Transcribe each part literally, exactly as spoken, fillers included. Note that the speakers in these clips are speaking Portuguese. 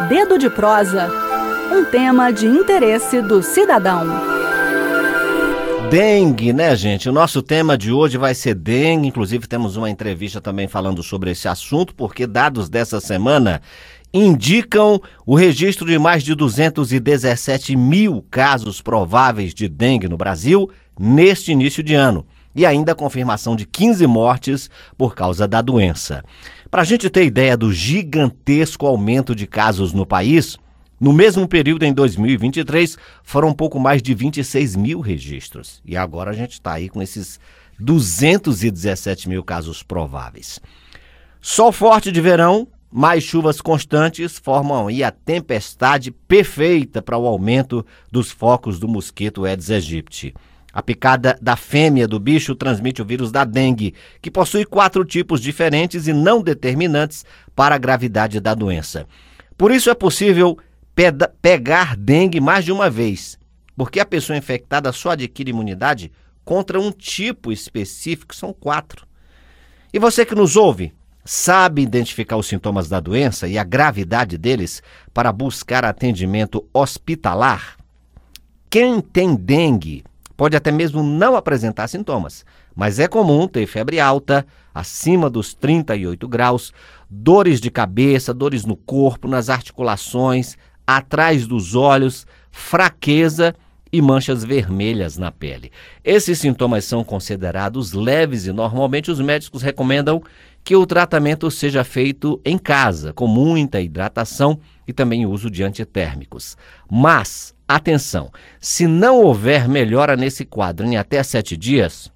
Dedo de Prosa, um tema de interesse do cidadão. Dengue, né, gente? O nosso tema de hoje vai ser dengue. Inclusive, temos uma entrevista também falando sobre esse assunto, porque dados dessa semana indicam o registro de mais de duzentos e dezessete mil casos prováveis de dengue no Brasil neste início de ano. E ainda a confirmação de quinze mortes por causa da doença. Para a gente ter ideia do gigantesco aumento de casos no país, no mesmo período, em dois mil e vinte e três, foram um pouco mais de vinte e seis mil registros. E agora a gente está aí com esses duzentos e dezessete mil casos prováveis. Sol forte de verão, mais chuvas constantes formam aí a tempestade perfeita para o aumento dos focos do mosquito Aedes aegypti. A picada da fêmea do bicho transmite o vírus da dengue, que possui quatro tipos diferentes e não determinantes para a gravidade da doença. Por isso é possível peda- pegar dengue mais de uma vez, porque a pessoa infectada só adquire imunidade contra um tipo específico, são quatro. E você que nos ouve, sabe identificar os sintomas da doença e a gravidade deles para buscar atendimento hospitalar? Quem tem dengue pode até mesmo não apresentar sintomas, mas é comum ter febre alta, acima dos trinta e oito graus, dores de cabeça, dores no corpo, nas articulações, atrás dos olhos, fraqueza e manchas vermelhas na pele. Esses sintomas são considerados leves e normalmente os médicos recomendam que o tratamento seja feito em casa, com muita hidratação e também uso de antitérmicos. Mas, atenção, se não houver melhora nesse quadro em até sete dias,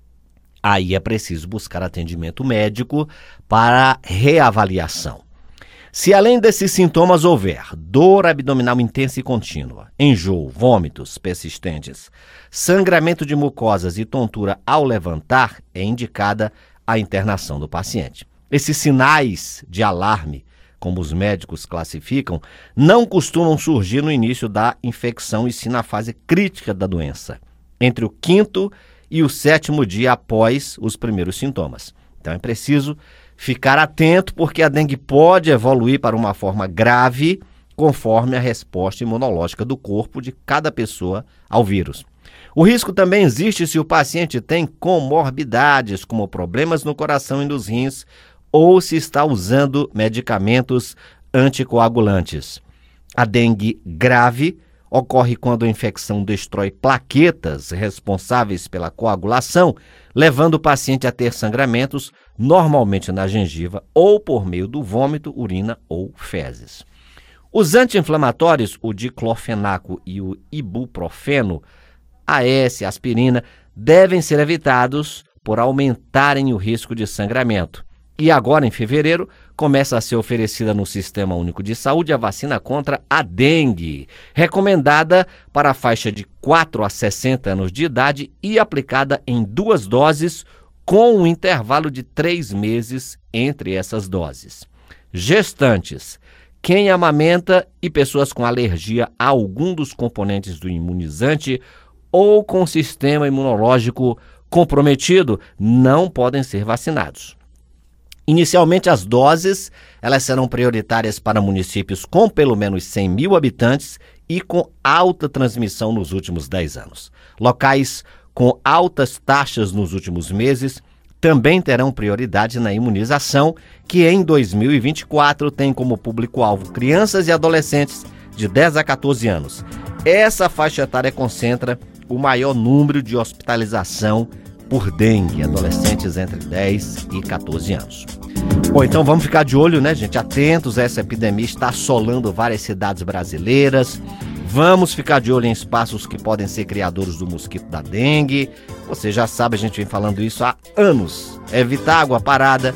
aí é preciso buscar atendimento médico para reavaliação. Se além desses sintomas houver dor abdominal intensa e contínua, enjoo, vômitos persistentes, sangramento de mucosas e tontura ao levantar, é indicada a internação do paciente. Esses sinais de alarme, como os médicos classificam, não costumam surgir no início da infecção e sim na fase crítica da doença, entre o quinto e o sétimo dia após os primeiros sintomas. Então é preciso ficar atento, porque a dengue pode evoluir para uma forma grave conforme a resposta imunológica do corpo de cada pessoa ao vírus. O risco também existe se o paciente tem comorbidades, como problemas no coração e nos rins, ou se está usando medicamentos anticoagulantes. A dengue grave ocorre quando a infecção destrói plaquetas responsáveis pela coagulação, levando o paciente a ter sangramentos, normalmente na gengiva, ou por meio do vômito, urina ou fezes. Os anti-inflamatórios, o diclofenaco e o ibuprofeno, A S, aspirina, devem ser evitados por aumentarem o risco de sangramento. E agora, em fevereiro, começa a ser oferecida no Sistema Único de Saúde a vacina contra a dengue, recomendada para a faixa de quatro a sessenta anos de idade e aplicada em duas doses, com um intervalo de três meses entre essas doses. Gestantes, quem amamenta e pessoas com alergia a algum dos componentes do imunizante ou com sistema imunológico comprometido não podem ser vacinados. Inicialmente, as doses elas serão prioritárias para municípios com pelo menos cem mil habitantes e com alta transmissão nos últimos dez anos. Locais com altas taxas nos últimos meses também terão prioridade na imunização, que em dois mil e vinte e quatro tem como público-alvo crianças e adolescentes de dez a quatorze anos. Essa faixa etária concentra o maior número de hospitalização por dengue, adolescentes entre dez e quatorze anos. Bom, então vamos ficar de olho, né, gente? Atentos, essa epidemia está assolando várias cidades brasileiras. Vamos ficar de olho em espaços que podem ser criadores do mosquito da dengue. Você já sabe, a gente vem falando isso há anos. Evitar água parada,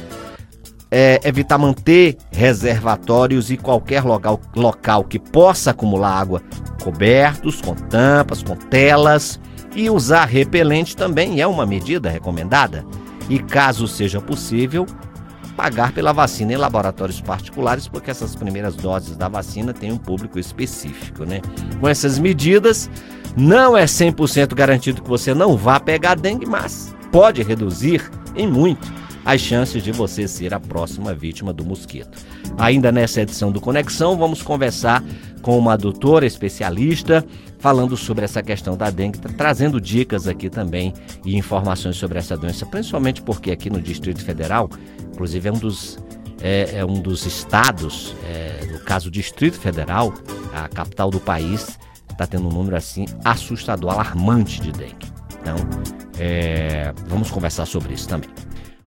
é, evitar manter reservatórios e qualquer local, local que possa acumular água cobertos, com tampas, com telas. E usar repelente também é uma medida recomendada. E caso seja possível, pagar pela vacina em laboratórios particulares, porque essas primeiras doses da vacina têm um público específico, né? Com essas medidas, não é cem por cento garantido que você não vá pegar dengue, mas pode reduzir em muito as chances de você ser a próxima vítima do mosquito. Ainda nessa edição do Conexão, vamos conversar com uma doutora especialista falando sobre essa questão da dengue, trazendo dicas aqui também e informações sobre essa doença, principalmente porque aqui no Distrito Federal, inclusive é um dos, é, é um dos estados, é, no caso Distrito Federal, a capital do país, está tendo um número assim assustador, alarmante de dengue. Então, é, vamos conversar sobre isso também.